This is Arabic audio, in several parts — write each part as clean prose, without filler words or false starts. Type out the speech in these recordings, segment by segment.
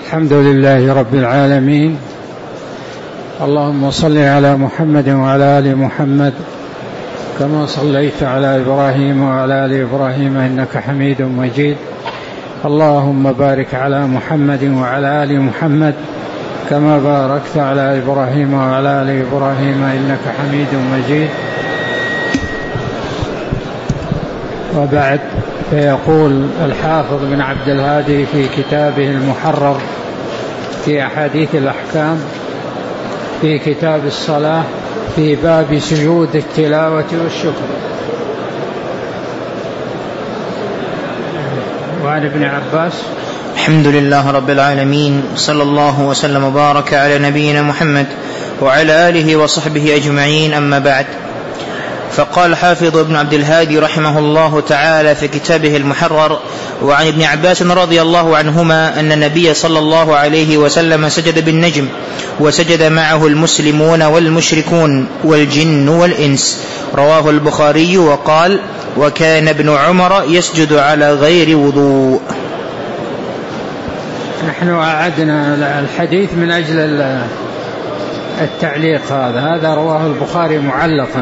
الحمد لله رب العالمين. اللهم صل على محمد وعلى آل محمد كما صليت على إبراهيم وعلى آل إبراهيم إنك حميد مجيد. اللهم بارك على محمد وعلى آل محمد كما باركت على إبراهيم وعلى آل إبراهيم إنك حميد مجيد. وبعد، فيقول الحافظ بن عبد الهادي في كتابه المحرر في أحاديث الأحكام في كتاب الصلاة في باب سجود التلاوة والشكر. وعن ابن عباس: الحمد لله رب العالمين، صلى الله وسلم وبارك على نبينا محمد وعلى آله وصحبه أجمعين، أما بعد. فقال حافظ ابن عبد الهادي رحمه الله تعالى في كتابه المحرر: وعن ابن عباس رضي الله عنهما أن النبي صلى الله عليه وسلم سجد بالنجم، وسجد معه المسلمون والمشركون والجن والإنس. رواه البخاري. وقال: وكان ابن عمر يسجد على غير وضوء. نحن أعدنا الحديث من أجل التعليق. هذا رواه البخاري معلقا،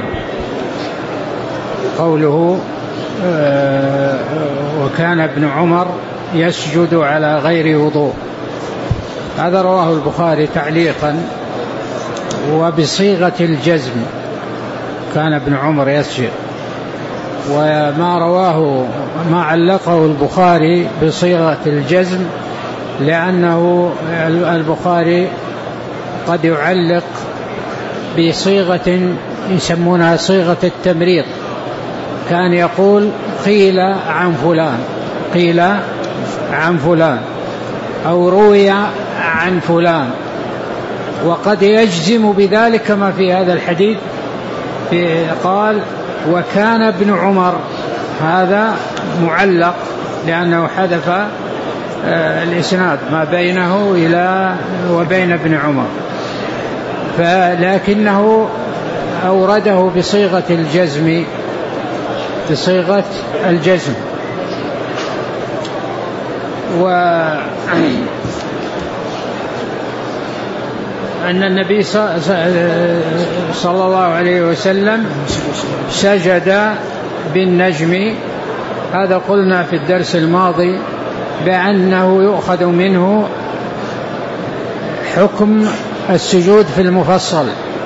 قوله وكان ابن عمر يسجد على غير وضوء، هذا رواه البخاري تعليقا وبصيغة الجزم، كان ابن عمر يسجد. ما علقه البخاري بصيغة الجزم لأنه البخاري قد يعلق بصيغة يسمونها صيغة التمريض، كان يقول قيل عن فلان، قيل عن فلان، أو روي عن فلان، وقد يجزم بذلك كما في هذا الحديث قال وكان ابن عمر، هذا معلق لأنه حذف الإسناد ما بينه وبين ابن عمر، لكنه أورده بصيغة الجزم، بصيغة الجزم. وأن النبي صلى الله عليه وسلم سجد بالنجم، هذا قلنا في الدرس الماضي بأنه يؤخذ منه حكم السجود في المفصل،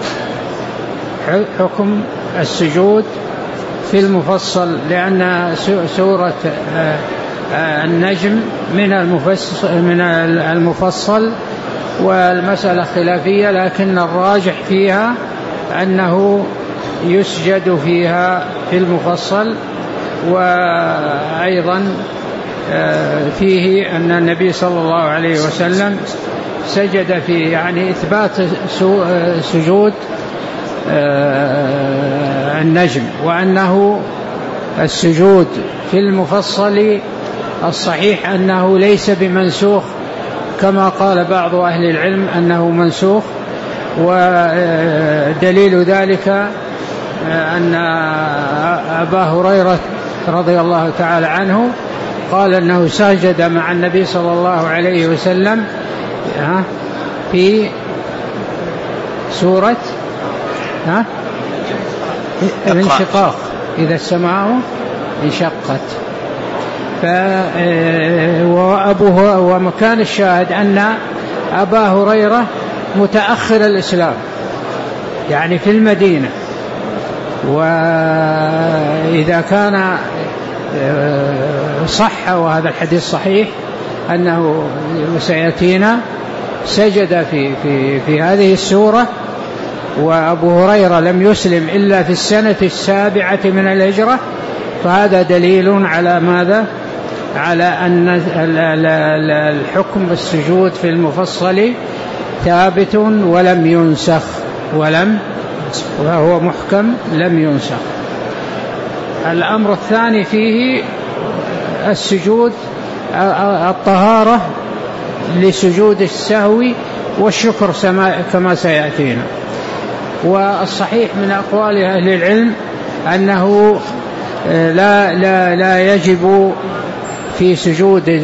حكم السجود في المفصل، لأن سورة النجم من المفصل، والمسألة خلافية، لكن الراجح فيها أنه يسجد فيها في المفصل. وأيضا فيه أن النبي صلى الله عليه وسلم سجد فيه، يعني إثبات سجود النجم، وأنه السجود في المفصل الصحيح أنه ليس بمنسوخ كما قال بعض أهل العلم أنه منسوخ. ودليل ذلك أن أبا هريرة رضي الله تعالى عنه قال أنه سجد مع النبي صلى الله عليه وسلم في سورة الانشقاق، إذا السماء انشقت. ومكان الشاهد أن أبا هريرة متأخر الإسلام، يعني في المدينة، وإذا كان صح وهذا الحديث صحيح أنه سيأتينا سجد في هذه السورة، وأبو هريرة لم يسلم إلا في السنة 7 من الهجرة، فهذا دليل على ماذا؟ على أن الحكم السجود في المفصل ثابت ولم ينسخ، وهو محكم لم ينسخ. الأمر الثاني فيه السجود، الطهارة لسجود السهو والشكر كما سيأتينا. والصحيح من أقوال أهل العلم أنه لا يجب في سجود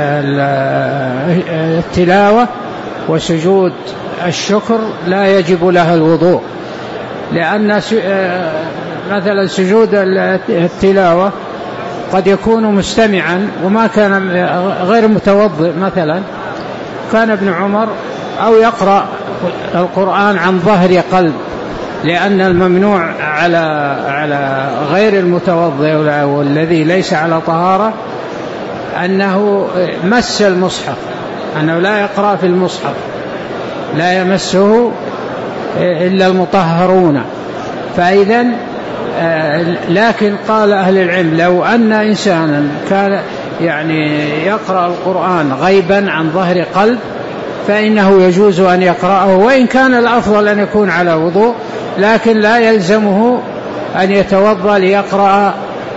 التلاوة وسجود الشكر لا يجب لها الوضوء، لأن مثلا سجود التلاوة قد يكون مستمعا وما كان غير متوضئ، مثلا كان ابن عمر أو يقرأ القرآن عن ظهر قلب، لأن الممنوع على غير المتوضئ والذي ليس على طهارة أنه مس المصحف، أنه لا يقرأ في المصحف، لا يمسه إلا المطهرون. فإذا لكن قال أهل العلم لو أن إنسانا كان يعني يقرأ القرآن غيبا عن ظهر قلب فإنه يجوز أن يقرأه، وإن كان الأفضل أن يكون على وضوء، لكن لا يلزمه أن يتوضأ ليقرأ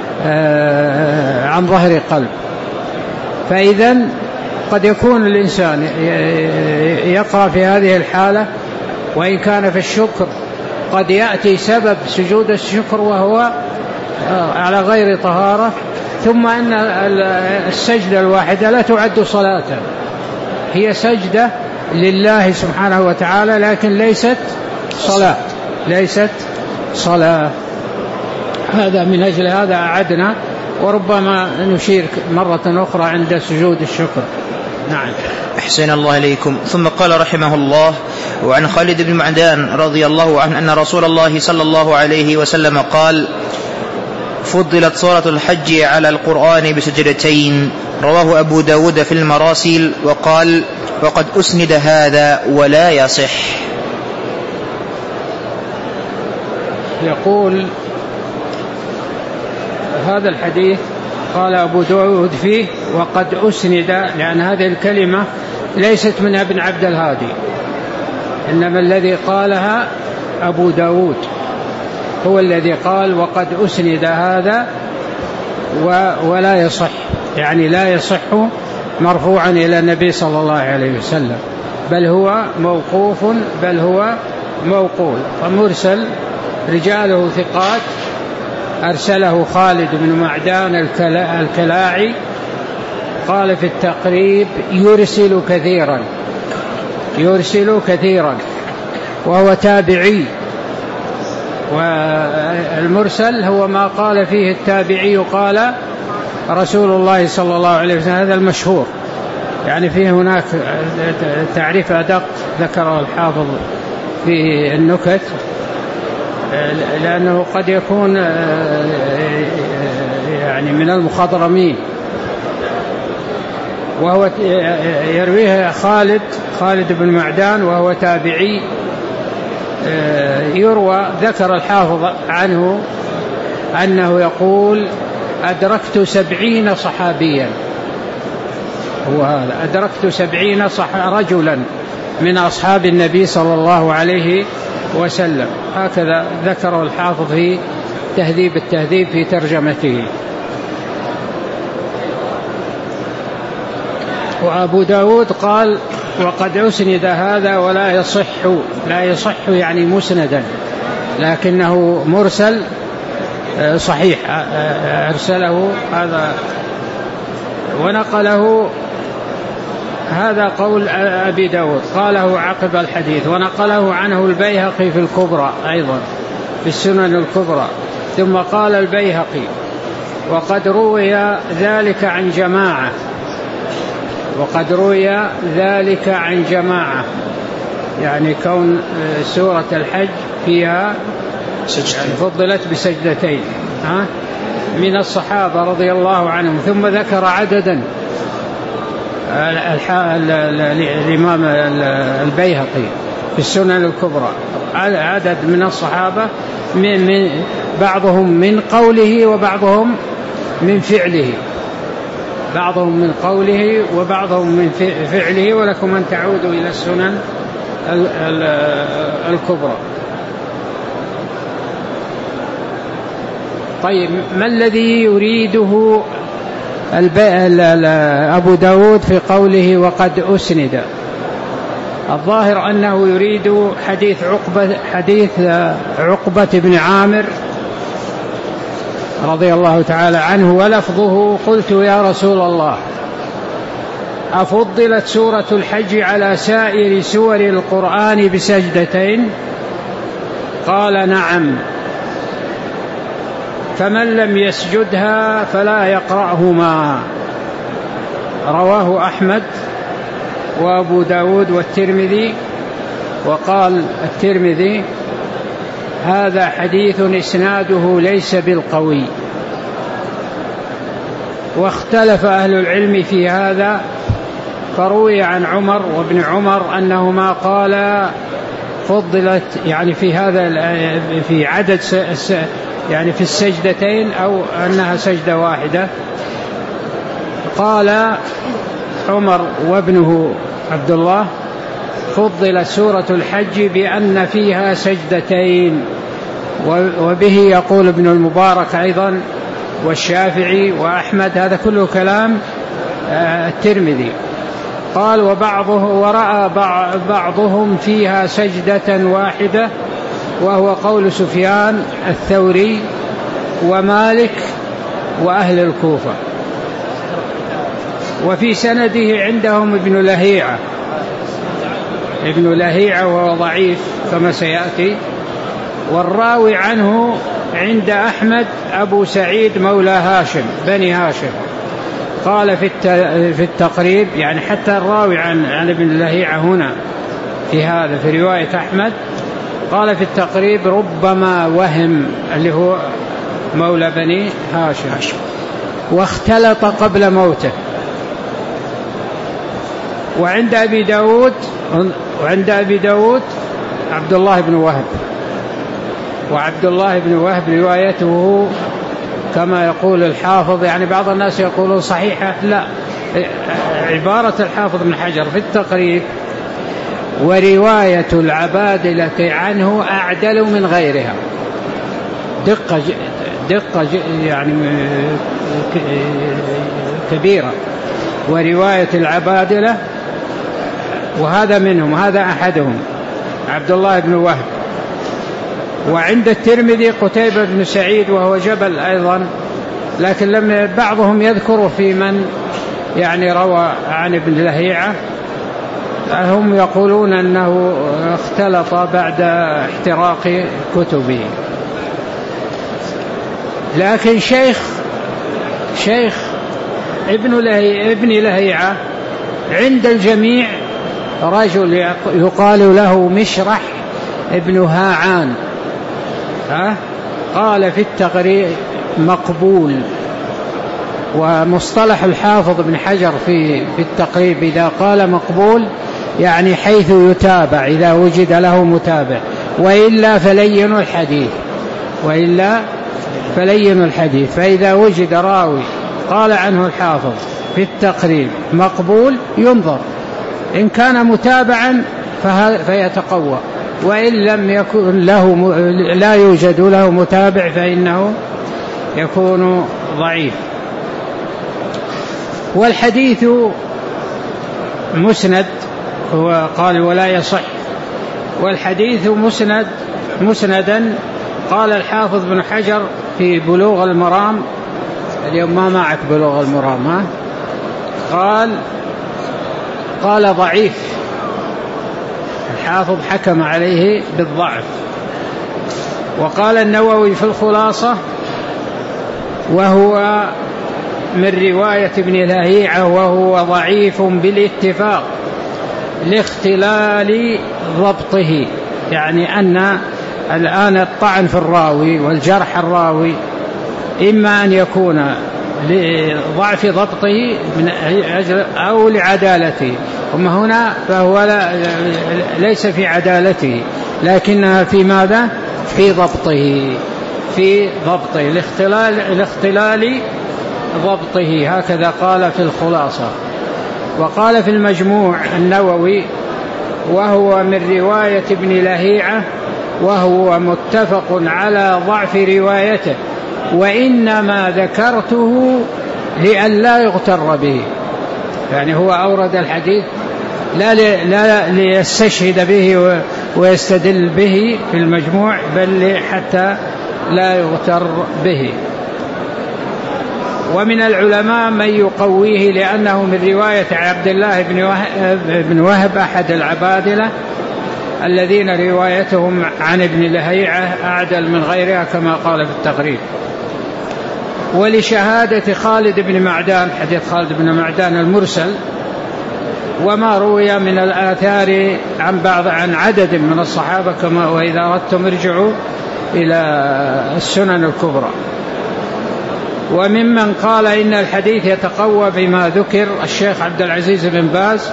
عن ظهر قلب. فإذا قد يكون الإنسان يقرأ في هذه الحالة، وإن كان في الشكر قد يأتي سبب سجود الشكر وهو على غير طهارة، ثم أن السجدة الواحدة لا تعد صلاة، هي سجدة لله سبحانه وتعالى لكن ليست صلاة. هذا من أجل هذا أعدنا، وربما نشير مرة أخرى عند سجود الشكر. نعم. أحسن الله إليكم. ثم قال رحمه الله: وعن خالد بن معدان رضي الله عنه أن رسول الله صلى الله عليه وسلم قال: فضلت سورة الحج على القرآن بسجدتين. رواه أبو داود في المراسيل وقال: وقد أسند هذا ولا يصح. يقول هذا الحديث قال أبو داود فيه وقد أسند، لأن هذه الكلمة ليست من ابن عبد الهادي، إنما الذي قالها أبو داود هو الذي قال وقد أسند هذا ولا يصح، يعني لا يصح مرفوعا إلى النبي صلى الله عليه وسلم، بل هو موقوف، بل هو موقول ومرسل، رجاله ثقات. أرسله خالد بن معدان الكلاعي، قال في التقريب: يرسل كثيرا، وهو تابعي. والمرسل هو ما قال فيه التابعي قال رسول الله صلى الله عليه وسلم، هذا المشهور. يعني فيه هناك تعريف أدق ذكره الحافظ في النكت، لأنه قد يكون يعني من المخضرمين، وهو يرويه خالد بن معدان وهو تابعي. يروى ذكر الحافظ عنه أنه يقول: أدركت 70 صحابيا، هو هذا، أدركت 70 رجلا من أصحاب النبي صلى الله عليه وسلم. هكذا ذكره الحافظ في تهذيب التهذيب في ترجمته. وأبو داود قال: وقد أسند هذا ولا يصح. لا يصح يعني مسندا، لكنه مرسل صحيح، أرسله هذا ونقله. هذا قول أبي داود، قاله عقب الحديث، ونقله عنه البيهقي في الكبرى، أيضا في السنن الكبرى. ثم قال البيهقي: وقد روي ذلك عن جماعة، يعني كون سورة الحج فيها يعني فضلت بسجدتين من الصحابة رضي الله عنهم. ثم ذكر عددا، الإمام البيهقي في السنن الكبرى عدد من الصحابة، من بعضهم من قوله وبعضهم من فعله، بعضهم من قوله وبعضهم من فعله، ولكم أن تعودوا إلى السنن الكبرى. طيب، ما الذي يريده أبو داود في قوله وقد أسند؟ الظاهر أنه يريد حديث عقبة بن عامر رضي الله تعالى عنه، ولفظه: قلت يا رسول الله أفضلت سورة الحج على سائر سور القرآن بسجدتين؟ قال: نعم، فمن لم يسجدها فلا يقرأهما. رواه أحمد وأبو داود والترمذي. وقال الترمذي: هذا حديث إسناده ليس بالقوي. واختلف أهل العلم في هذا، فروي عن عمر وابن عمر أنهما قالا فضلت يعني في هذا في عدد يعني في السجدتين، أو أنها سجدة واحدة. قال عمر وابنه عبد الله: فضلت سورة الحج بأن فيها سجدتين. وبه يقول ابن المبارك أيضا، والشافعي وأحمد. هذا كله كلام الترمذي. قال: ورأى بعضهم فيها سجدة واحدة، وهو قول سفيان الثوري ومالك وأهل الكوفة. وفي سنده عندهم ابن لهيعة وهو ضعيف كما سيأتي. والراوي عنه عند أحمد أبو سعيد مولى هاشم بني هاشم. قال في التقريب، يعني حتى الراوي عن ابن لهيعة هنا في رواية أحمد، قال في التقريب: ربما وهم، اللي هو مولى بني هاشم، واختلط قبل موته. وعند أبي داود عبد الله بن وهب. وعبد الله بن وهب روايته كما يقول الحافظ، يعني بعض الناس يقولون صحيحة، لا، عبارة الحافظ بن حجر في التقريب: ورواية العبادلة عنه أعدل من غيرها. دقة يعني كبيرة. ورواية العبادلة، وهذا منهم، هذا أحدهم عبد الله بن وهب. وعند الترمذي قتيبة بن سعيد وهو جبل أيضا، لكن بعضهم يذكر في من يعني روى عن ابن لهيعة، هم يقولون أنه اختلط بعد احتراق كتبه. لكن شيخ ابن لهيعة عند الجميع رجل يقال له مشرح ابن هاعان، قال في التقريب: مقبول. ومصطلح الحافظ بن حجر في التقريب إذا قال مقبول يعني حيث يتابع، إذا وجد له متابع، وإلا فلين الحديث. فإذا وجد راوي قال عنه الحافظ في التقريب مقبول ينظر، إن كان متابعا فيتقوى، وإن لم يكن لا يوجد له متابع فإنه يكون ضعيف. والحديث مسند، هو قال ولا يصح، والحديث مسندا. قال الحافظ بن حجر في بلوغ المرام، اليوم ما معك بلوغ المرام، قال ضعيف. الحافظ حكم عليه بالضعف. وقال النووي في الخلاصة: وهو من رواية ابن لهيعة وهو ضعيف بالاتفاق لاختلال ضبطه. يعني أن الآن الطعن في الراوي والجرح الراوي إما أن يكون لضعف ضبطه من أجل أو لعدالته. أما هنا فهو ليس في عدالته، لكنها في ماذا؟ في ضبطه لاختلال ضبطه. هكذا قال في الخلاصة. وقال في المجموع النووي: وهو من رواية ابن لهيعة وهو متفق على ضعف روايته، وإنما ذكرته لئلا يغتر به. يعني هو أورد الحديث لا ليستشهد به ويستدل به في المجموع، بل حتى لا يغتر به. ومن العلماء من يقويه لأنه من رواية عبد الله بن وهب أحد العبادلة الذين روايتهم عن ابن لهيعة أعدل من غيرها كما قال في التقريب. ولشهادة خالد بن معدان، حديث خالد بن معدان المرسل، وما روي من الآثار عن عدد من الصحابة كما وإذا أردتم ارجعوا إلى السنن الكبرى. وممن قال إن الحديث يتقوى بما ذكر الشيخ عبد العزيز بن باز،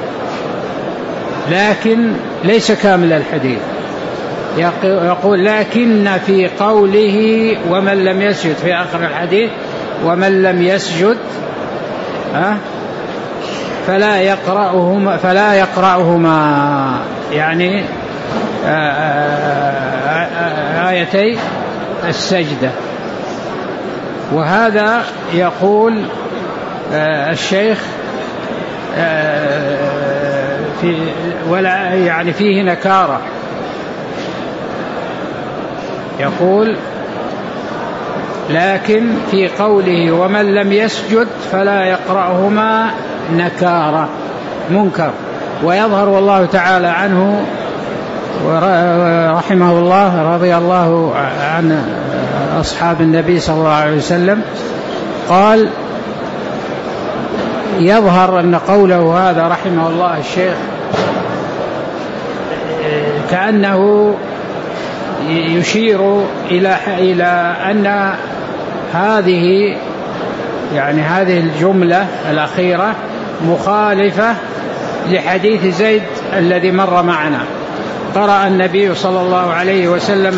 لكن ليس كامل الحديث. يقول لكن في قوله ومن لم يسجد في آخر الحديث ومن لم يسجد فلا يقرأهما يعني آيتي السجدة. وهذا يقول الشيخ ولا يعني فيه نكارة، يقول لكن في قوله ومن لم يسجد فلا يقرأهما نكارة منكر. ويظهر والله تعالى عنه ورحمه الله رضي الله عن أصحاب النبي صلى الله عليه وسلم قال يظهر أن قوله هذا رحمه الله الشيخ كأنه يشير إلى أن هذه الجملة الأخيرة مخالفة لحديث زيد الذي مر معنا. قرأ النبي صلى الله عليه وسلم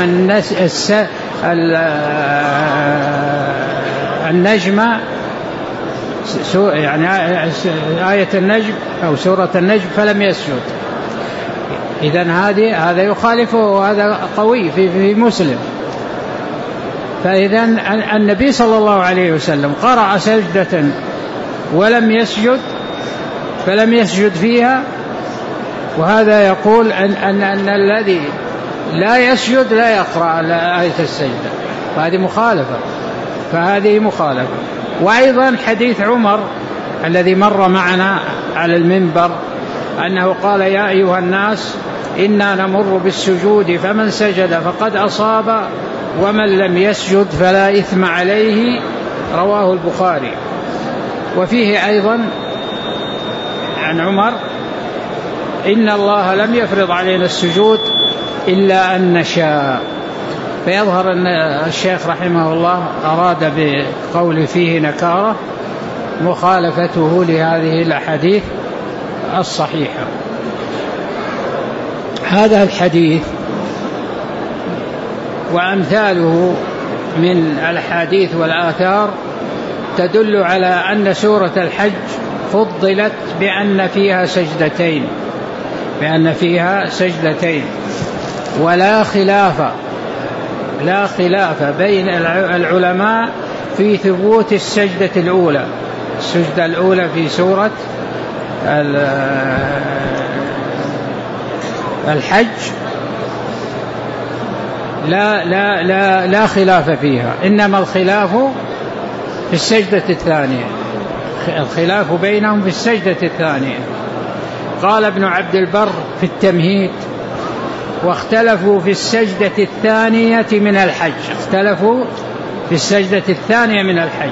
النجم يعني آية النجم أو سورة النجم فلم يسجد. إذن هذا يخالفه وهذا قوي في مسلم. فإذن النبي صلى الله عليه وسلم قرأ سجدة ولم يسجد فلم يسجد فيها، وهذا يقول أن الذي لا يسجد لا يقرأ آية السجدة، فهذه مخالفة. وأيضا حديث عمر الذي مر معنا على المنبر أنه قال يا أيها الناس إنا نمر بالسجود فمن سجد فقد أصاب ومن لم يسجد فلا إثم عليه، رواه البخاري. وفيه أيضا عن عمر إن الله لم يفرض علينا السجود إلا أن نشاء. فيظهر أن الشيخ رحمه الله أراد بقول فيه نكارة مخالفته لهذه الأحاديث الصحيحة. هذا الحديث وأمثاله من الأحاديث والآثار تدل على أن سورة الحج فضلت بأن فيها سجدتين، ولا خلاف بين العلماء في ثبوت السجدة الأولى في سورة الحج، لا خلاف فيها، إنما الخلاف في السجدة الثانية، الخلاف بينهم في السجدة الثانية. قال ابن عبد البر في التمهيد واختلفوا في السجدة الثانية من الحج،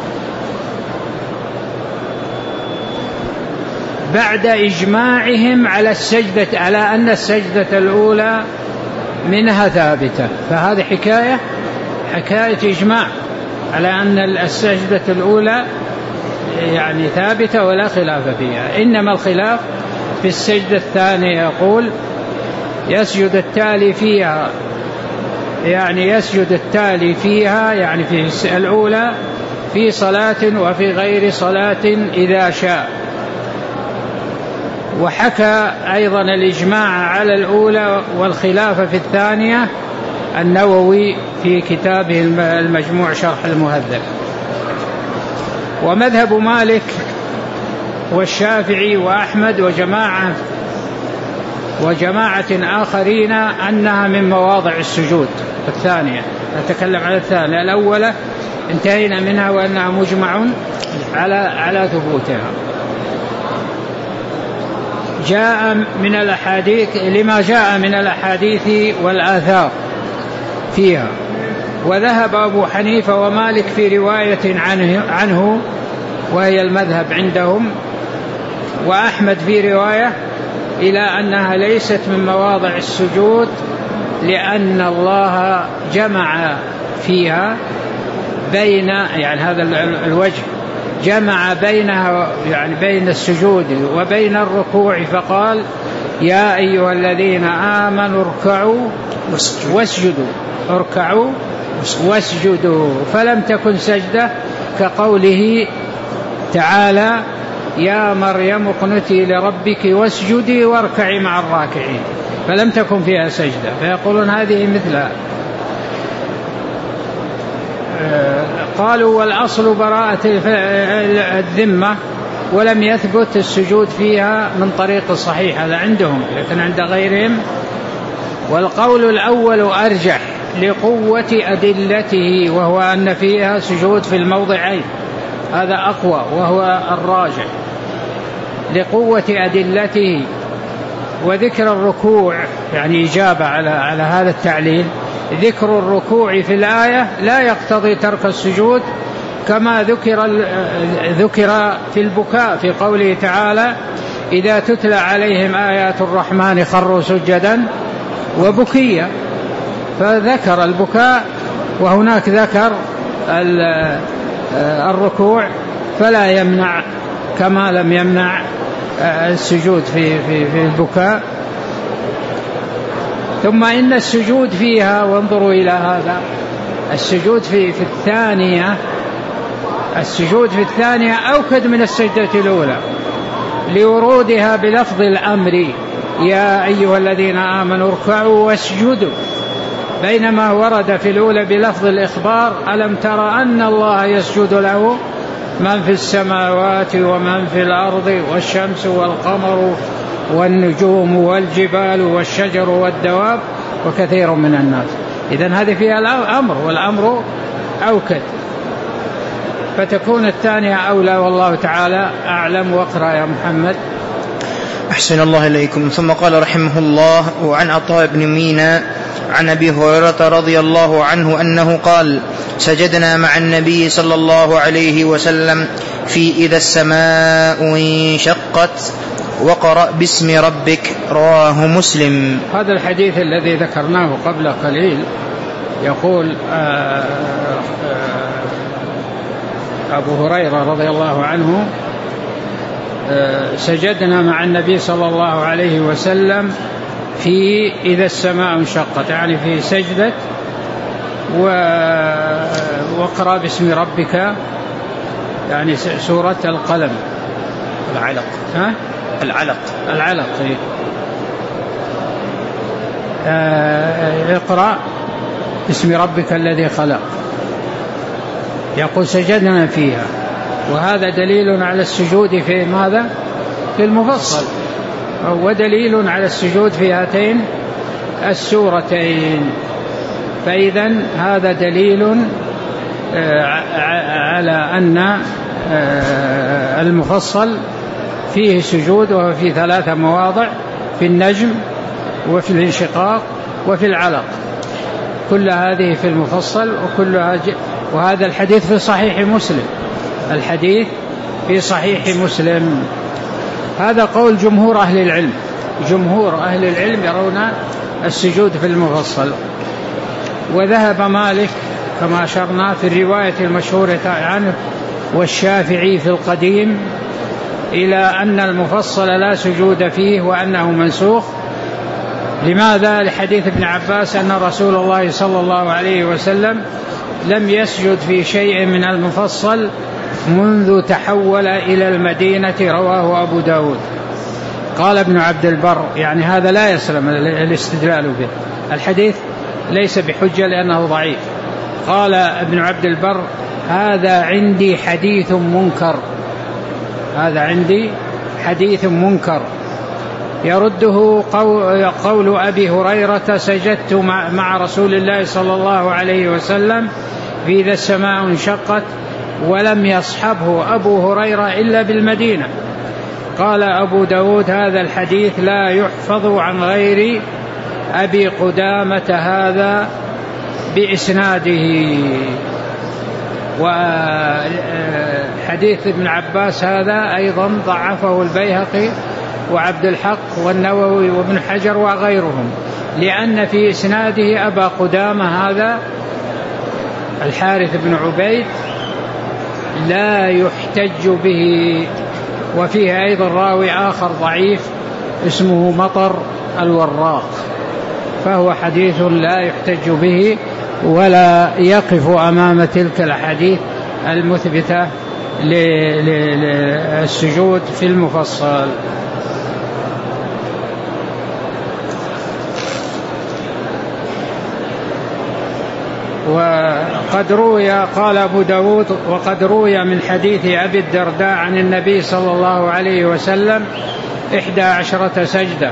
بعد إجماعهم على أن السجدة الأولى منها ثابتة. فهذه حكاية إجماع على أن السجدة الأولى يعني ثابتة ولا خلاف فيها، إنما الخلاف في السجدة الثانية. يقول يسجد التالي فيها يعني في الأولى في صلاة وفي غير صلاة إذا شاء. وحكى أيضا الإجماع على الأولى والخلاف في الثانية النووي في كتابه المجموع شرح المهذب. ومذهب مالك والشافعي وأحمد وجماعة آخرين أنها من مواضع السجود الثانية. نتكلم على الثانية، الأولى انتهينا منها وأنها مجمع على ثبوتها. جاء من الأحاديث لما جاء من الأحاديث والآثار فيها. وذهب أبو حنيفة ومالك في رواية عنه وهي المذهب عندهم، وأحمد في رواية إلى أنها ليست من مواضع السجود، لأن الله جمع فيها بين يعني هذا الوجه جمع بينها يعني بين السجود وبين الركوع، فقال يا أيها الذين آمنوا اركعوا واسجدوا، اركعوا واسجدوا، فلم تكن سجدة كقوله تعالى يا مريم اقنتي لربك واسجدي واركعي مع الراكعين، فلم تكن فيها سجدة، فيقولون هذه مثلها. قالوا والأصل براءة الذمة، ولم يثبت السجود فيها من طريق صحيح، هذا عندهم لكن عند غيرهم. والقول الأول أرجح لقوة أدلته، وهو أن فيها سجود في الموضعين، هذا أقوى وهو الراجح لقوة أدلته. وذكر الركوع يعني إجابة على هذا التعليل، ذكر الركوع في الآية لا يقتضي ترك السجود، كما ذكر في البكاء في قوله تعالى إذا تتلى عليهم آيات الرحمن خروا سجدا وبكيا، فذكر البكاء وهناك ذكر الركوع، فلا يمنع كما لم يمنع السجود في البكاء. ثم إن السجود فيها، وانظروا إلى هذا، السجود في الثانية أوكد من السجدة الأولى لورودها بلفظ الأمر يا أيها الذين آمنوا اركعوا واسجدوا، بينما ورد في الأولى بلفظ الإخبار ألم تر أن الله يسجد له من في السماوات ومن في الأرض والشمس والقمر والنجوم والجبال والشجر والدواب وكثير من الناس. إذن هذه فيها الأمر، والأمر أوكد، فتكون الثانية أولى، والله تعالى أعلم. واقرأ يا محمد. أحسن الله إليكم. ثم قال رحمه الله: وعن عطاء بن مينا عن أبي هريرة رضي الله عنه أنه قال: سجدنا مع النبي صلى الله عليه وسلم في إذا السماء انشقت وقرأ باسم ربك، رواه مسلم. هذا الحديث الذي ذكرناه قبل قليل يقول أبو هريرة رضي الله عنه: سجدنا مع النبي صلى الله عليه وسلم في إذا السماء انشقت، يعني في سجدة وقرأ باسم ربك، يعني سورة القلم، العلق اقرأ باسم ربك الذي خلق، يقول سجدنا فيها. وهذا دليل على السجود في ماذا؟ في المفصل، ودليل على السجود في هاتين السورتين. فإذن هذا دليل على أن المفصل فيه سجود، وهو في 3 مواضع: في النجم وفي الانشقاق وفي العلق، كل هذه في المفصل وكلها وهذا الحديث في صحيح مسلم، الحديث في صحيح مسلم. هذا قول جمهور أهل العلم، جمهور أهل العلم يرون السجود في المفصل. وذهب مالك كما أشرنا في الرواية المشهورة عنه والشافعي في القديم إلى أن المفصل لا سجود فيه وأنه منسوخ. لماذا؟ لحديث ابن عباس أن رسول الله صلى الله عليه وسلم لم يسجد في شيء من المفصل منذ تحول إلى المدينة، رواه أبو داود. قال ابن عبد البر: يعني هذا لا يسلم الاستدلال به، الحديث ليس بحجة لأنه ضعيف. قال ابن عبد البر: هذا عندي حديث منكر، هذا عندي حديث منكر يرده قول أبي هريرة: سجدت مع رسول الله صلى الله عليه وسلم في إذا السماء انشقت، ولم يصحبه أبو هريرة إلا بالمدينة. قال أبو داود: هذا الحديث لا يحفظ عن غير أبي قدامة هذا بإسناده. وحديث ابن عباس هذا أيضا ضعفه البيهقي وعبد الحق والنووي وابن حجر وغيرهم، لأن في إسناده أبا قدامة هذا الحارث بن عبيد لا يحتج به. وفيه أيضا راوي آخر ضعيف اسمه مطر الوراق، فهو حديث لا يحتج به ولا يقف أمام تلك الأحاديث المثبتة للسجود في المفصل. وقد روي، قال أبو داود: وقد روي من حديث أبي الدرداء عن النبي صلى الله عليه وسلم 11 سجدة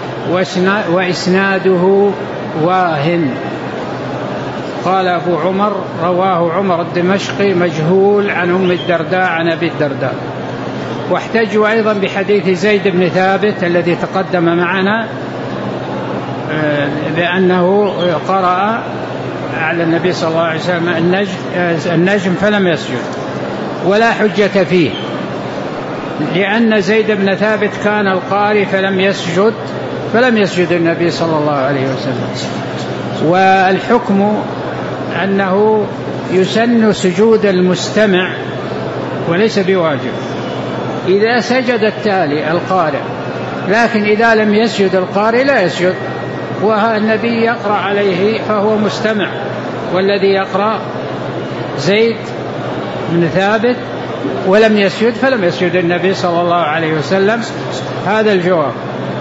وإسناده واهن. قال أبو عمر: رواه عمر الدمشقي مجهول عن أم الدرداء عن أبي الدرداء. واحتجوا أيضا بحديث زيد بن ثابت الذي تقدم معنا بأنه قرأ على النبي صلى الله عليه وسلم النجم فلم يسجد، ولا حجة فيه، لأن زيد بن ثابت كان القارئ فلم يسجد النبي صلى الله عليه وسلم. والحكم أنه يسن سجود المستمع وليس بواجب إذا سجد التالي القارئ، لكن إذا لم يسجد القارئ لا يسجد، والنبي يقرأ عليه فهو مستمع، والذي يقرأ زيد بن ثابت ولم يسجد فلم يسجد النبي صلى الله عليه وسلم. هذا الجواب.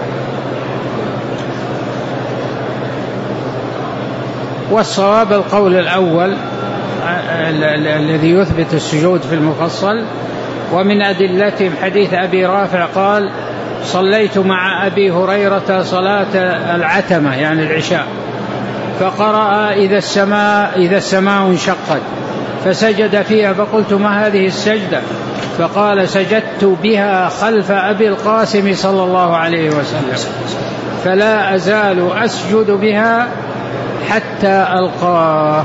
والصواب القول الأول الذي يثبت السجود في المفصل. ومن أدلتهم حديث أبي رافع قال: صليت مع أبي هريرة صلاة العتمة يعني العشاء، فقرأ إذا السماء انشقت، فسجد فيها، فقلت: ما هذه السجدة؟ فقال: سجدت بها خلف أبي القاسم صلى الله عليه وسلم، فلا أزال أسجد بها حتى ألقاه.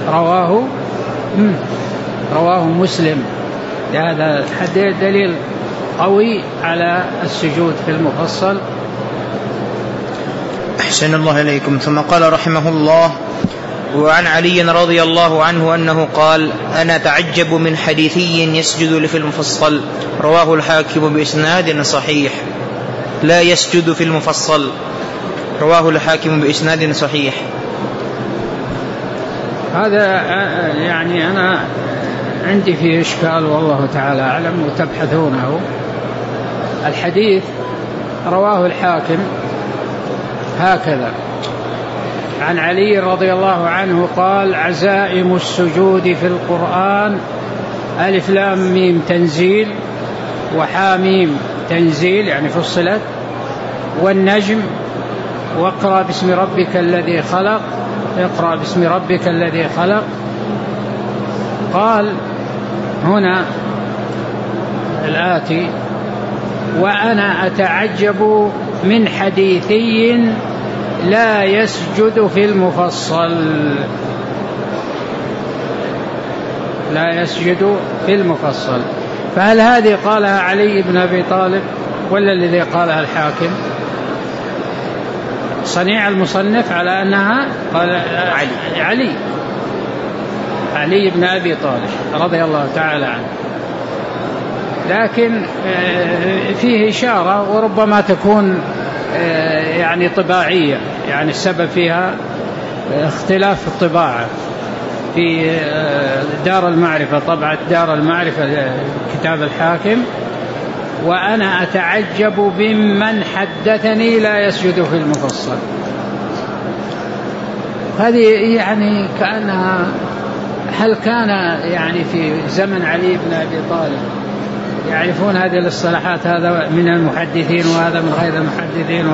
رواه مسلم. هذا دليل قوي على السجود في المفصل. أحسن الله إليكم. ثم قال رحمه الله: وعن علي رضي الله عنه أنه قال: أنا تعجب من حديثي يسجد في المفصل، رواه الحاكم بإسناد صحيح. لا يسجد في المفصل، رواه الحاكم بإسناد صحيح. هذا يعني أنا عندي فيه إشكال والله تعالى أعلم وتبحثونه. الحديث رواه الحاكم هكذا عن علي رضي الله عنه قال: عزائم السجود في القرآن ألف لام ميم تنزيل، وحاميم تنزيل يعني فصلت، والنجم، واقرأ باسم ربك الذي خلق، اقرأ باسم ربك الذي خلق. قال هنا الآتي: وأنا أتعجب من حديثي لا يسجد في المفصل. لا يسجد في المفصل، فهل هذه قالها علي بن أبي طالب ولا الذي قالها الحاكم؟ صنيع المصنف على أنها قال علي بن أبي طالب رضي الله تعالى عنه، لكن فيه إشارة وربما تكون يعني طباعية، يعني السبب فيها اختلاف الطباعة في دار المعرفة، طبعة دار المعرفة كتاب الحاكم: وأنا أتعجب ممن حدثني لا يسجد في المفصل. هذه يعني كأنها، هل كان يعني في زمن علي بن أبي طالب يعرفون هذه الاصطلاحات، هذا من المحدثين وهذا من غير المحدثين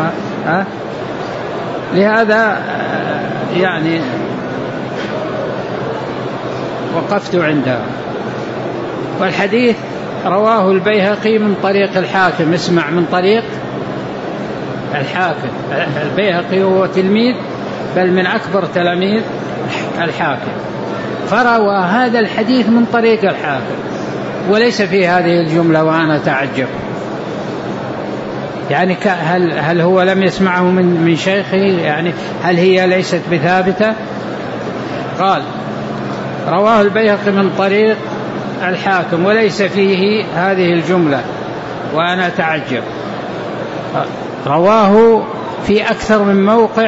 لهذا يعني وقفت عندها. والحديث رواه البيهقي من طريق الحاكم. اسمع، من طريق الحاكم. البيهقي هو تلميذ بل من أكبر تلاميذ الحاكم، فروى هذا الحديث من طريق الحاكم وليس في هذه الجملة وأنا أتعجب. يعني هل هو لم يسمعه من شيخه؟ يعني هل هي ليست بثابتة؟ قال رواه البيهقي من طريق الحاكم وليس فيه هذه الجملة وأنا أتعجب. رواه في أكثر من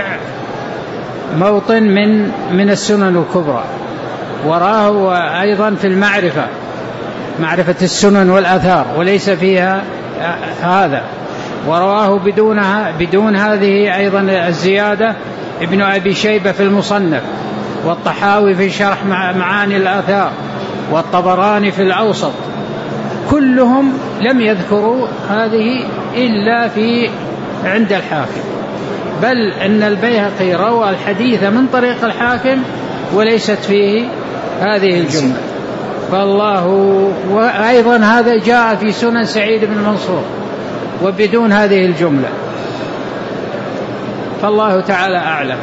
موطن من السنن الكبرى، وراه أيضا في معرفة السنن والآثار وليس فيها هذا، ورواه بدون هذه أيضا الزيادة ابن أبي شيبة في المصنف، والطحاوي في شرح معاني الآثار، والطبراني في الأوسط، كلهم لم يذكروا هذه إلا عند الحاكم، بل أن البيهقي روى الحديث من طريق الحاكم وليست فيه هذه الجملة. فالله، وأيضا هذا جاء في سنن سعيد بن منصور وبدون هذه الجملة، فالله تعالى أعلم.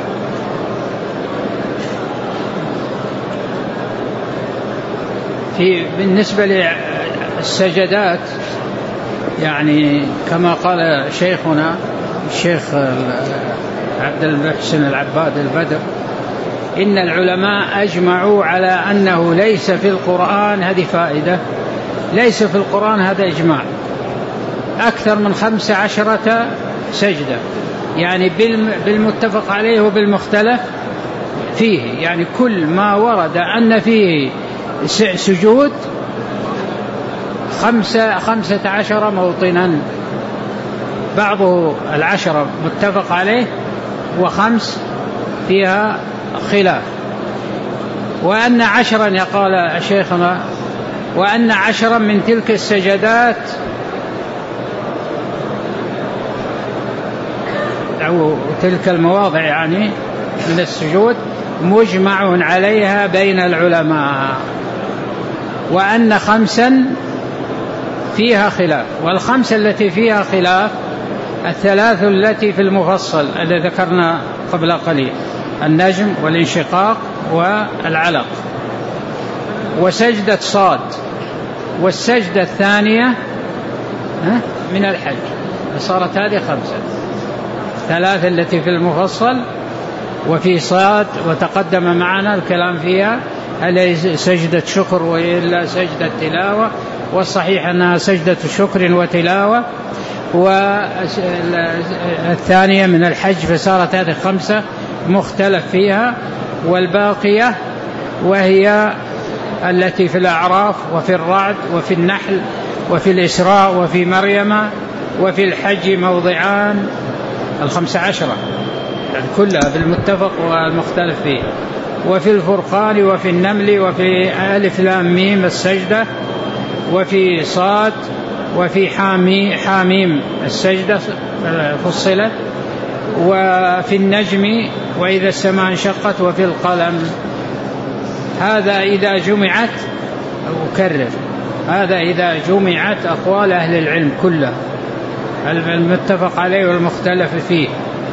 بالنسبة للسجدات، يعني كما قال شيخنا الشيخ عبد المحسن العباد البدر، إن العلماء أجمعوا على أنه ليس في القرآن، هذه فائدة، ليس في القرآن، هذا إجماع، أكثر من 15 سجدة، يعني بالمتفق عليه وبالمختلف فيه، يعني كل ما ورد أن فيه سجود 15 موطنا، بعضه 10 متفق عليه و5 فيها خلاف، وأن 10 يقال شيخنا، وأن 10 من تلك السجدات أو تلك المواضع يعني من السجود مجمع عليها بين العلماء، وأن 5 فيها خلاف، وال5 التي فيها خلاف 3 التي في المفصل الذي ذكرنا قبل قليل: النجم والانشقاق والعلق وسجدة صاد، والسجدة الثانية من الحج، صارت هذه 5، 3 التي في المفصل وفي صاد، وتقدم معنا الكلام فيها هل سجدة شكر وإلا سجدة تلاوة، والصحيح أنها سجدة شكر وتلاوة، والثانية من الحج، فصارت هذه 5 مختلف فيها، والباقية وهي التي في الأعراف وفي الرعد وفي النحل وفي الإسراء وفي مريم وفي الحج موضعان، 15 يعني كلها بالمتفق والمختلف فيه، وفي الفرقان وفي النمل وفي ألف لام ميم السجدة، وفي صاد وفي حاميم السجدة فصلت، وفي النجم وإذا السماء انشقت، وفي القلم. هذا إذا جمعت، أكرر، هذا إذا جمعت أقوال أهل العلم كلها، المتفق عليه والمختلف فيه.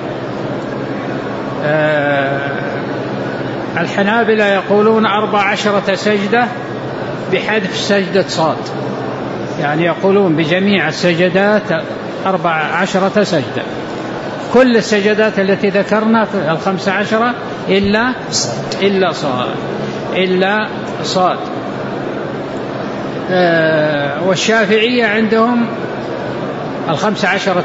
الحنابلة يقولون 14 سجدة بحذف سجدة صاد، يعني يقولون بجميع السجدات 14 سجدة، كل السجدات التي ذكرنا في 15 إلا صاد. والشافعية عندهم 15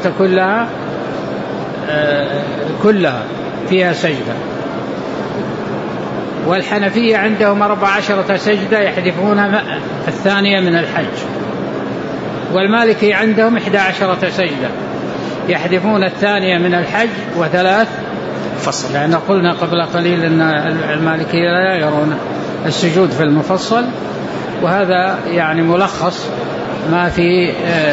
كلها فيها سجدة، والحنفية عندهم 14 سجدة يحذفون الثانية من الحج، والمالكي عندهم 11 سجدة يحذفون الثانية من الحج و3 فصل، لأن قلنا قبل قليل أن المالكية لا يرون السجود في المفصل، وهذا يعني ملخص ما في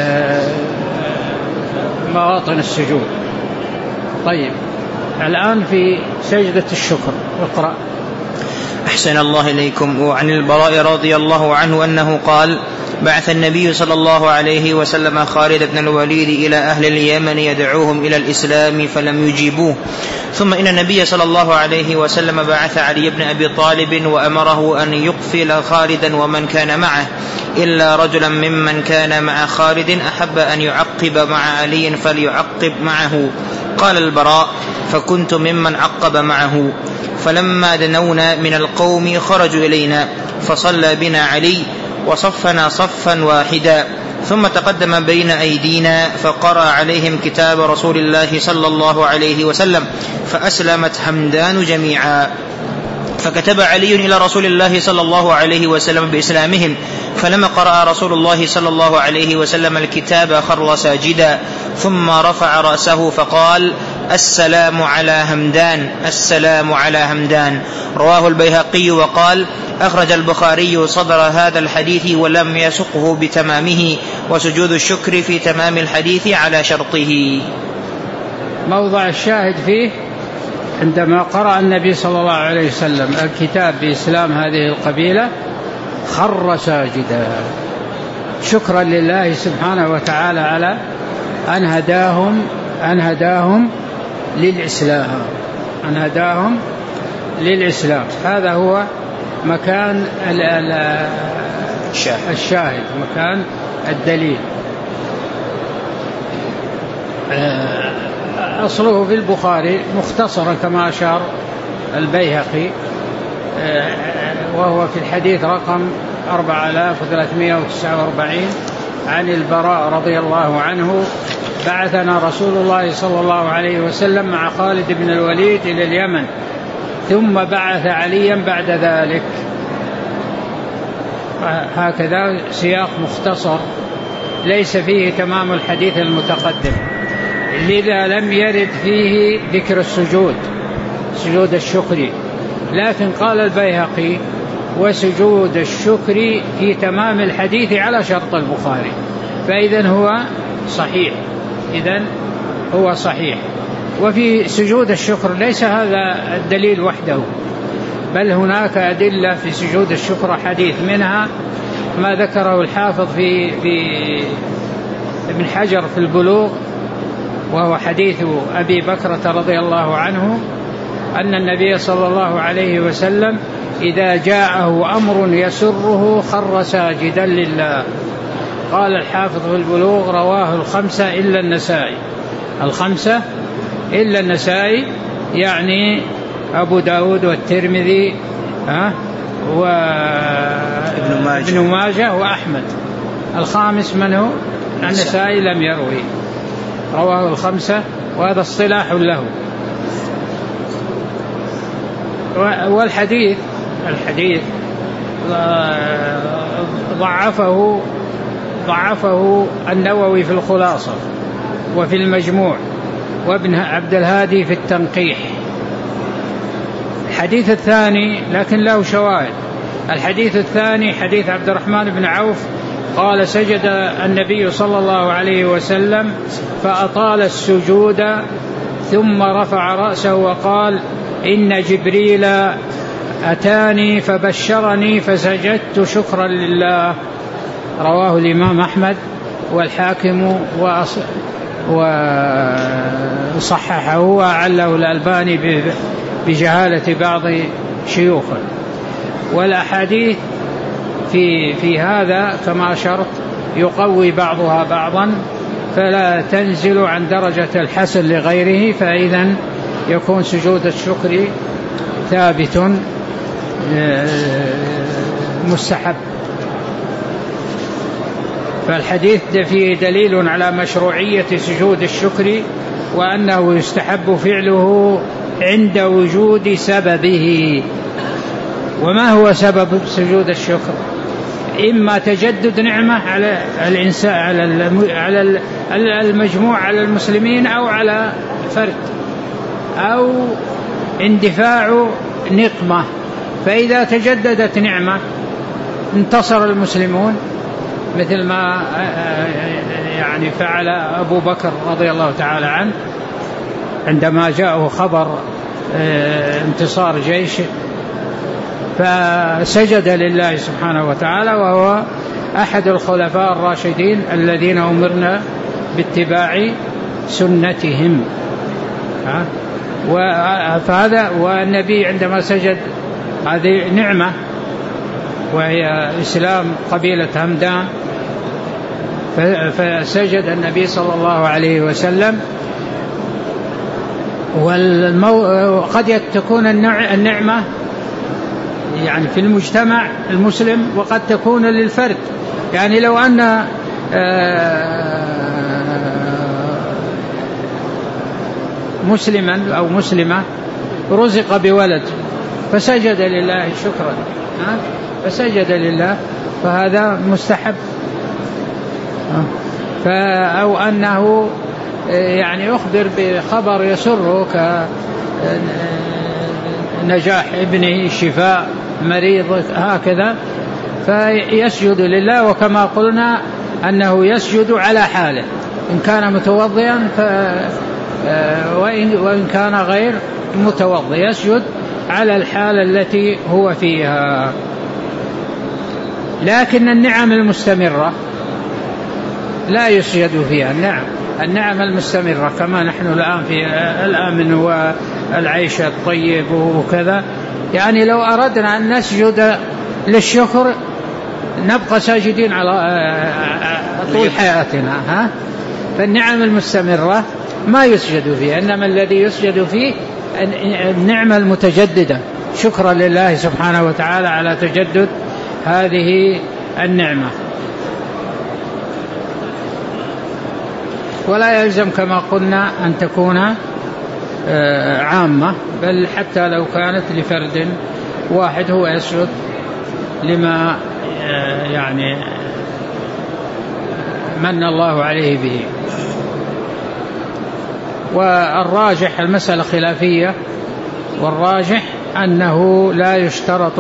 مواطن السجود. طيب، الآن في سجدة الشكر اقرأ. أحسن الله إليكم. وعن البراء رضي الله عنه أنه قال: بعث النبي صلى الله عليه وسلم خالد بن الوليد إلى أهل اليمن يدعوهم إلى الإسلام فلم يجيبوه، ثم إن النبي صلى الله عليه وسلم بعث علي بن أبي طالب وأمره أن يقفل خالدا ومن كان معه، إلا رجلا ممن كان مع خالد أحب أن يعقب مع علي فليعقب معه. قال البراء: فكنت ممن عقب معه، فلما دنونا من القوم خرجوا إلينا فصلى بنا علي وصفنا صفا واحدا، ثم تقدم بين أيدينا فقرأ عليهم كتاب رسول الله صلى الله عليه وسلم، فأسلمت همدان جميعا. فكتب علي إلى رسول الله صلى الله عليه وسلم بإسلامهم، فلما قرأ رسول الله صلى الله عليه وسلم الكتاب خر ساجدا، ثم رفع رأسه فقال: السلام على همدان، السلام على همدان. رواه البيهقي وقال: أخرج البخاري صدر هذا الحديث ولم يسقه بتمامه، وسجود الشكر في تمام الحديث على شرطه. موضع الشاهد فيه عندما قرأ النبي صلى الله عليه وسلم الكتاب بإسلام هذه القبيلة خر ساجدا، شكرا لله سبحانه وتعالى على أن هداهم للإسلام. هذا هو مكان الشاهد، مكان الدليل. أصله في البخاري مختصرا كما أشار البيهقي، وهو في الحديث رقم 4349 عن البراء رضي الله عنه: بعثنا رسول الله صلى الله عليه وسلم مع خالد بن الوليد إلى اليمن، ثم بعث عليا بعد ذلك. هكذا سياق مختصر ليس فيه تمام الحديث المتقدم، لذا لم يرد فيه ذكر سجود الشكر، لكن قال البيهقي: وسجود الشكر في تمام الحديث على شرط البخاري، فإذن هو صحيح. وفي سجود الشكر ليس هذا الدليل وحده، بل هناك أدلة في سجود الشكر حديث، منها ما ذكره الحافظ في ابن حجر في البلوغ، وهو حديث أبي بكرة رضي الله عنه أن النبي صلى الله عليه وسلم إذا جاءه أمر يسره خر ساجدا لله. قال الحافظ في البلوغ: رواه الخمسة إلا النسائي، يعني أبو داود والترمذي وابن ماجه وأحمد. الخامس من هو؟ النسائي لم يروي، رواه الخمسة، وهذا اصطلاح له. والحديث ضعفه النووي في الخلاصة وفي المجموع، وابن عبد الهادي في التنقيح. الحديث الثاني لكن له شواهد. الحديث الثاني حديث عبد الرحمن بن عوف قال: سجد النبي صلى الله عليه وسلم فأطال السجود، ثم رفع رأسه وقال: إن جبريل أتاني فبشرني فسجدت شكرا لله. رواه الإمام أحمد والحاكم وصححه وعله الألباني بجهالة بعض شيوخه. والأحاديث في هذا كما أشرت يقوي بعضها بعضا، فلا تنزل عن درجة الحسن لغيره، فإذا يكون سجود الشكر ثابت مستحب. فالحديث فيه دليل على مشروعية سجود الشكر، وأنه يستحب فعله عند وجود سببه. وما هو سبب سجود الشكر؟ إما تجدد نعمة على الإنسان، على المجموع، على المسلمين، أو على فرد، أو اندفاع نقمة. فإذا تجددت نعمة انتصر المسلمون، مثل ما يعني فعل أبو بكر رضي الله تعالى عنه عندما جاءه خبر انتصار جيش، فسجد لله سبحانه وتعالى، وهو أحد الخلفاء الراشدين الذين أمرنا باتباع سنتهم. فهذا والنبي عندما سجد هذه نعمة، وهي إسلام قبيلة همدان، فسجد النبي صلى الله عليه وسلم. وقد تكون النعمة يعني في المجتمع المسلم، وقد تكون للفرد. يعني لو أن مسلما أو مسلمة رزق بولد فسجد لله شكرا، فسجد لله، فهذا مستحب. أو أنه يعني أخبر بخبر يسره كنجاح ابنه، شفاء مريض، هكذا فيسجد لله. وكما قلنا أنه يسجد على حاله، إن كان متوضئا وإن كان غير متوضئ يسجد على الحالة التي هو فيها. لكن النعم المستمرة لا يسجد فيها. النعم المستمرة كما نحن الآن في الأمن والعيش الطيب وكذا، يعني لو أردنا أن نسجد للشكر نبقى ساجدين على طول حياتنا. فالنعم المستمرة ما يسجد فيها، إنما الذي يسجد فيه النعمة المتجددة، شكرا لله سبحانه وتعالى على تجدد هذه النعمة. ولا يلزم كما قلنا أن تكون عامة، بل حتى لو كانت لفرد واحد هو يسجد لما يعني من الله عليه به. والراجح المسألة خلافية، والراجح أنه لا يشترط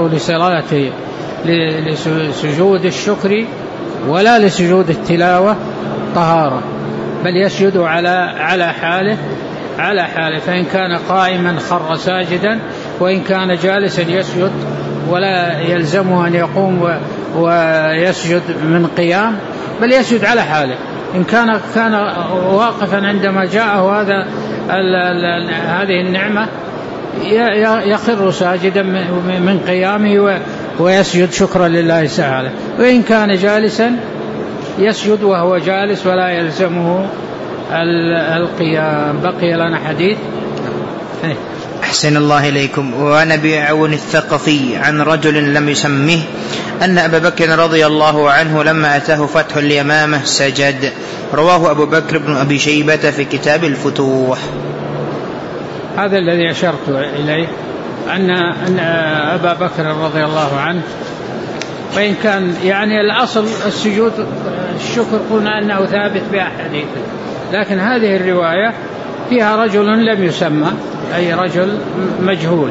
لسجود الشكر ولا لسجود التلاوة طهارة، بل يسجد على حاله. فإن كان قائما خر ساجدا، وإن كان جالسا يسجد، ولا يلزمه أن يقوم ويسجد من قيام، بل يسجد على حاله. إن كان واقفا عندما جاءه هذه النعمة يخر ساجدا من قيامه ويسجد شكرا لله تعالى. وإن كان جالسا يسجد وهو جالس ولا يلزمه القيام. بقي لنا حديث. أحسن الله إليكم. وعن أبي عون الثقفي عن رجل لم يسمه أن أبا بكر رضي الله عنه لما أتاه فتح اليمامة سجد. رواه أبو بكر بن أبي شيبة في كتاب الفتوح. هذا الذي أشرت إليه، أن أبا بكر رضي الله عنه، وإن كان يعني الأصل السجود الشكر قلنا أنه ثابت بأحاديث، لكن هذه الرواية فيها رجل لم يسمى، أي رجل مجهول.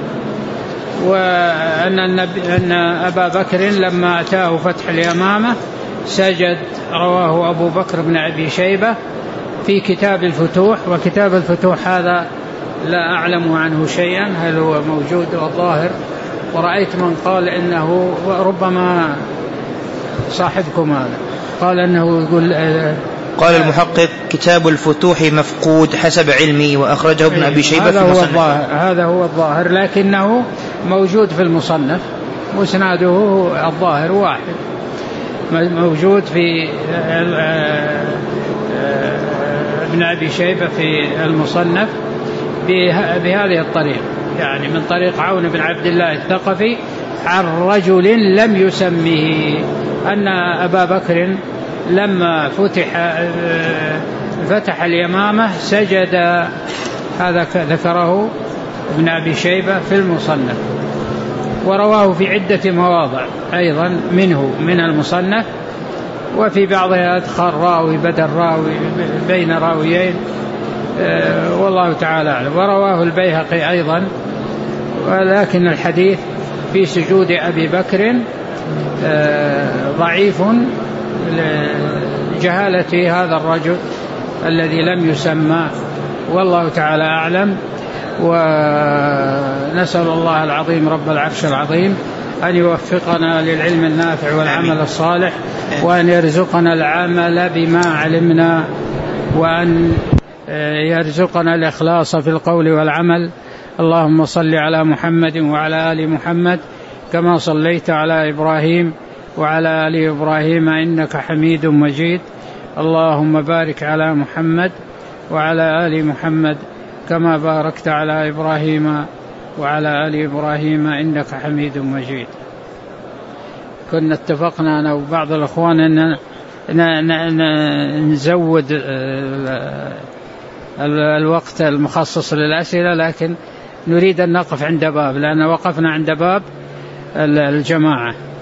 وأن أبا بكر لما أتاه فتح اليمامة سجد. رواه أبو بكر بن أبي شيبة في كتاب الفتوح. وكتاب الفتوح هذا لا أعلم عنه شيئا، هل هو موجود والظاهر؟ ورأيت من قال إنه، ربما صاحبكم هذا قال إنه يقول، قال المحقق كتاب الفتوح مفقود حسب علمي، وأخرجه ابن أبي شيبة في المصنف. هذا هو الظاهر، لكنه موجود في المصنف، وسناده الظاهر واحد، موجود في ابن أبي شيبة في المصنف بهذه الطريقة، يعني من طريق عون بن عبد الله الثقفي عن رجل لم يسمه أن أبا بكر لما فتح اليمامة سجد. هذا ذكره ابن أبي شيبة في المصنف، ورواه في عدة مواضع أيضا من المصنف، وفي بعضها أدخل راوي بدل راوي بين راويين، والله تعالى أعلم. ورواه البيهقي أيضا، ولكن الحديث في سجود أبي بكر ضعيف لجهالة هذا الرجل الذي لم يسمى، والله تعالى أعلم. ونسأل الله العظيم رب العرش العظيم أن يوفقنا للعلم النافع والعمل الصالح، وأن يرزقنا العمل بما علمنا، وأن يرزقنا الإخلاص في القول والعمل. اللهم صل على محمد وعلى آل محمد كما صليت على إبراهيم وعلى آل إبراهيم إنك حميد مجيد. اللهم بارك على محمد وعلى آل محمد كما باركت على إبراهيم وعلى آل إبراهيم إنك حميد مجيد. كنا اتفقنا أنا وبعض الأخوان أن نزود الوقت المخصص للأسئلة، لكن نريد أن نقف عند باب، لأن وقفنا عند باب الجماعة.